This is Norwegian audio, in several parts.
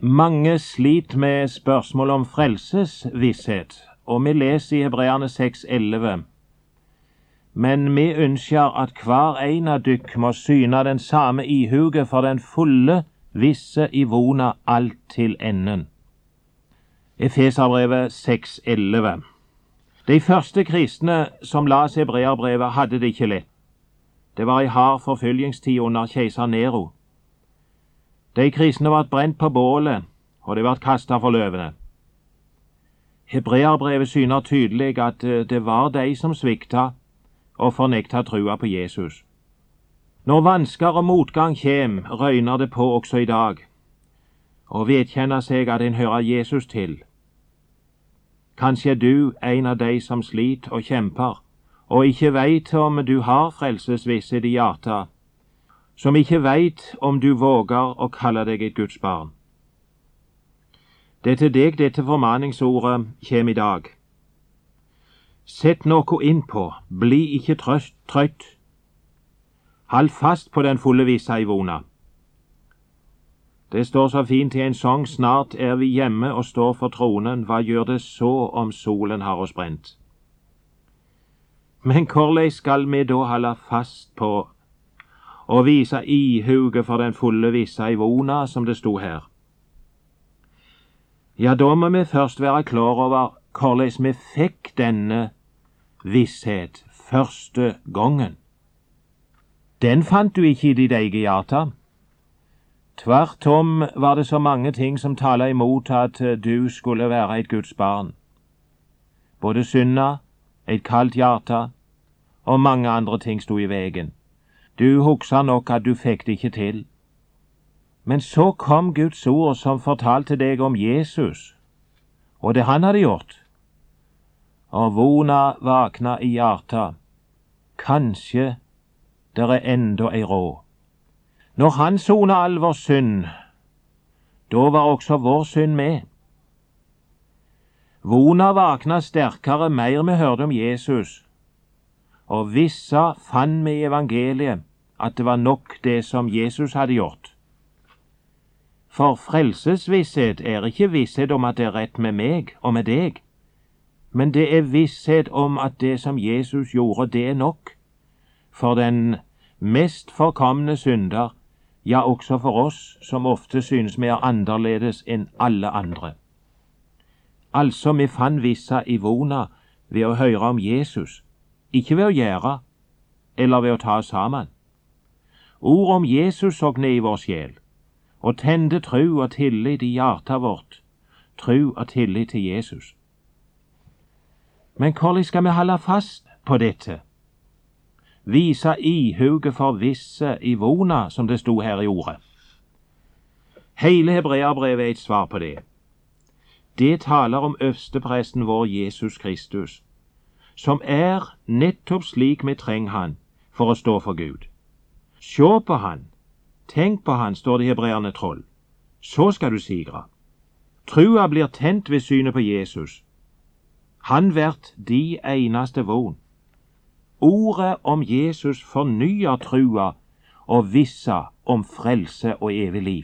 Mange sliter med spørsmål om frelsesvisshet, og vi leser i Hebreerne 6,11. Men vi ønsker at hver en av dykk må syne den samme ihuge for den fulle visse ivona alt til enden. Efeserbrevet 6,11. De første kristne som las Hebreerbrevet hadde det ikke lett. Det var en hard forfølgingstid under keiser Nero. De kristne ble brent på bålet, og de ble kastet for løvene. Hebreerbrevet syner tydelig at det var de som svikta og fornekta trua på Jesus. Når vansker og motgang kjem, røyner det på også i dag, og vedkjenner seg at en hører Jesus til. Kanskje er du en av de som sliter og kjemper, og ikke veit om du har frelsesvisshet i hjertet, som ikke veit om du våger å kalle deg et Guds barn. Det er til deg dette formaningsordet kjem i dag. Sett noe innpå, bli ikke trøtt. Hold fast på den fulle vissa ivona. Det står så fint i en sang, snart er vi hjemme og står for tronen, hva gjør det så om solen har oss brent? Men hvordan skal vi da holde fast på og vise ihuge for den fulle vissa ivona, som det sto her? Ja, da må vi først være klar over hvordan vi fikk denne visshet første gangen. Den fant du ikke i ditt eget hjerte. Tvert om var det så mange ting som taler imot at du skulle være et Guds barn. Både synda, et kaldt hjerte og mange andre ting sto i veien. Du husker nok at du fikk det ikke til. Men så kom Guds ord som fortalte deg om Jesus, og det han hadde gjort. Og vona vakna i hjertet. Kanskje der er enda ei råd. Når han sona all vår synd, da var også vår synd med. Vona vakna sterkere mer vi hørte om Jesus, og vissa fann vi i evangeliet at det var nok det som Jesus hadde gjort. For frelsesvisshet er ikke visshet om at det er rett med meg og med deg, men det er visshet om at det som Jesus gjorde, det er nok for den mest forkomne synder, ja, også for oss som ofte synes vi er annerledes enn alle andre. Altså, vi fann vissa ivona ved å høre om Jesus, ikke ved å gjøre, eller ved å ta oss sammen. Ord om Jesus såg ned i vår sjel, og tende tru og tillit i hjertet vårt, tru og tillit til Jesus. Men hvordan skal vi holde fast på dette? Visa ihuge for visse ivona, som det sto her i ordet. Hele Hebreerbrevet er et svar på det. Det taler om øverstepresten vår Jesus Kristus, som er nettopp slik vi trenger han for å stå for Gud. Sjå på han, tenk på han, står det i Hebreerne 12. Så skal du sigre. Trua blir tent ved synet på Jesus. Han vert de eneste von. Ordet om Jesus fornyer trua og vissa om frelse og evig liv.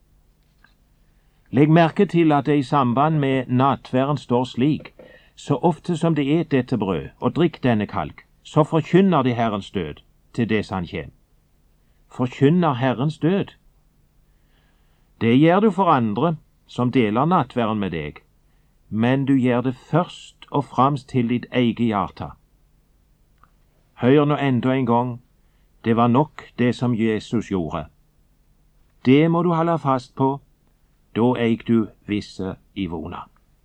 Legg merke til at det i samband med nattværen står slik: så ofte som de et dette brød og drikk denne kalk, så forkynner de Herrens død til dess han kjem. Forkynner Herrens død. Det gjør du for andre som deler nattværen med deg, men du gjør det først og fremst til ditt eget hjerte. Hør nå enda en gang, det var nok det som Jesus gjorde. Det må du holde fast på, da eig du visse ivona.